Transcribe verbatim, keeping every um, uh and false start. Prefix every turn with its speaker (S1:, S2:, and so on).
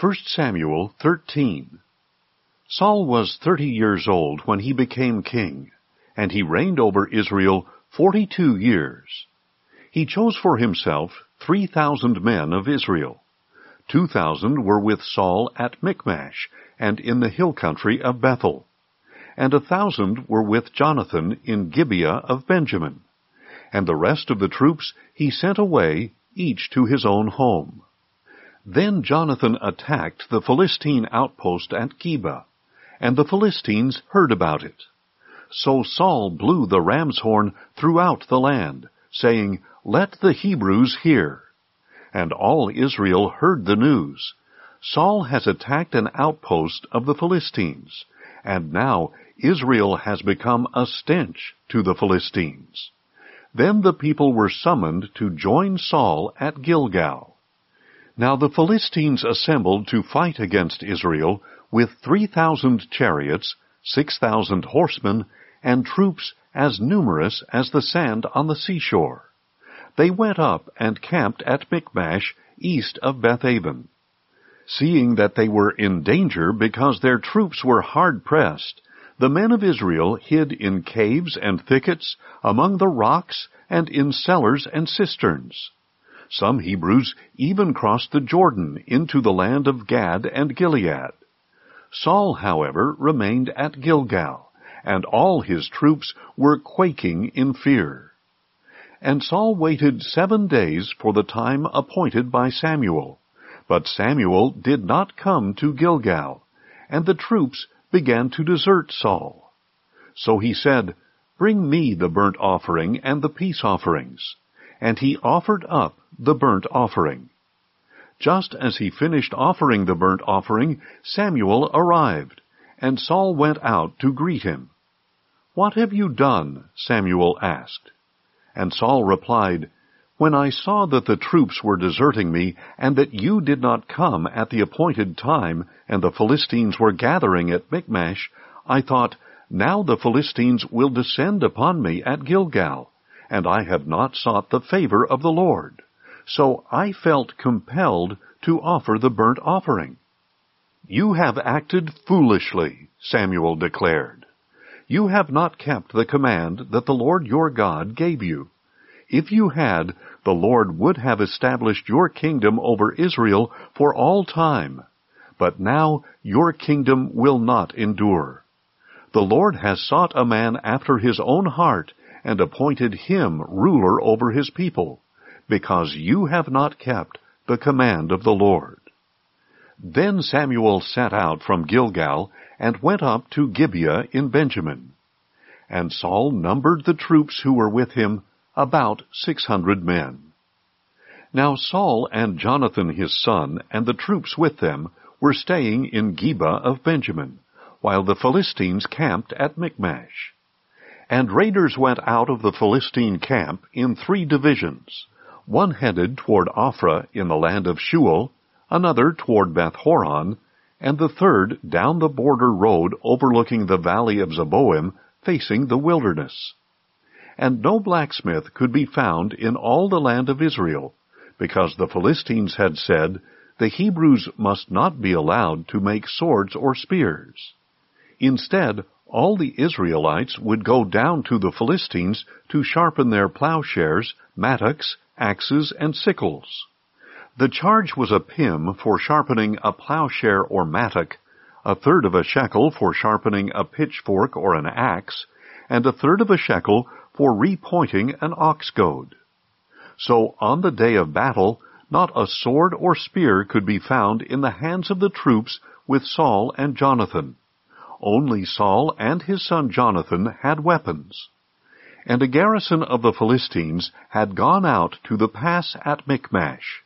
S1: First Samuel thirteen. Saul was thirty years old when he became king, and he reigned over Israel forty-two years. He chose for himself three thousand men of Israel. Two thousand were with Saul at Michmash, and in the hill country of Bethel. And a thousand were with Jonathan in Gibeah of Benjamin. And the rest of the troops he sent away, each to his own home. Then Jonathan attacked the Philistine outpost at Geba, and the Philistines heard about it. So Saul blew the ram's horn throughout the land, saying, "Let the Hebrews hear." And all Israel heard the news. Saul has attacked an outpost of the Philistines, and now Israel has become a stench to the Philistines. Then the people were summoned to join Saul at Gilgal. Now the Philistines assembled to fight against Israel with three thousand chariots, six thousand horsemen, and troops as numerous as the sand on the seashore. They went up and camped at Michmash, east of Bethaven. Seeing that they were in danger because their troops were hard-pressed, the men of Israel hid in caves and thickets, among the rocks, and in cellars and cisterns. Some Hebrews even crossed the Jordan into the land of Gad and Gilead. Saul, however, remained at Gilgal, and all his troops were quaking in fear. And Saul waited seven days for the time appointed by Samuel. But Samuel did not come to Gilgal, and the troops began to desert Saul. So he said, "Bring me the burnt offering and the peace offerings." And he offered up the burnt offering. Just as he finished offering the burnt offering, Samuel arrived, and Saul went out to greet him. "What have you done?" Samuel asked. And Saul replied, "When I saw that the troops were deserting me, and that you did not come at the appointed time, and the Philistines were gathering at Michmash, I thought, now the Philistines will descend upon me at Gilgal, and I have not sought the favor of the Lord. So I felt compelled to offer the burnt offering." "You have acted foolishly," Samuel declared. "You have not kept the command that the Lord your God gave you. If you had, the Lord would have established your kingdom over Israel for all time. But now your kingdom will not endure. The Lord has sought a man after his own heart, and appointed him ruler over his people, because you have not kept the command of the Lord." Then Samuel set out from Gilgal, and went up to Gibeah in Benjamin. And Saul numbered the troops who were with him, about six hundred men. Now Saul and Jonathan his son, and the troops with them, were staying in Geba of Benjamin, while the Philistines camped at Michmash. And raiders went out of the Philistine camp in three divisions, one headed toward Ophrah in the land of Shual, another toward Beth-horon, and the third down the border road overlooking the valley of Zeboim, facing the wilderness. And no blacksmith could be found in all the land of Israel, because the Philistines had said, "The Hebrews must not be allowed to make swords or spears." Instead, all the Israelites would go down to the Philistines to sharpen their plowshares, mattocks, axes, and sickles. The charge was a pim for sharpening a plowshare or mattock, a third of a shekel for sharpening a pitchfork or an axe, and a third of a shekel for repointing an ox goad. So on the day of battle, not a sword or spear could be found in the hands of the troops with Saul and Jonathan. Only Saul and his son Jonathan had weapons. And a garrison of the Philistines had gone out to the pass at Michmash.